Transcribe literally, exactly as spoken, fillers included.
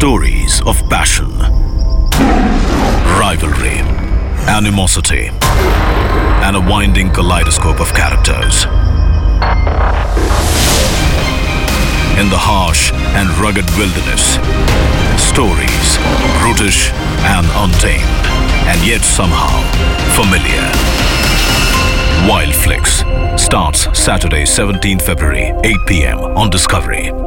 Stories of passion, rivalry, animosity, and a winding kaleidoscope of characters. In the harsh and rugged wilderness, stories brutish and untamed, and yet somehow familiar. Wild Flicks starts Saturday, seventeenth February, eight p m on Discovery.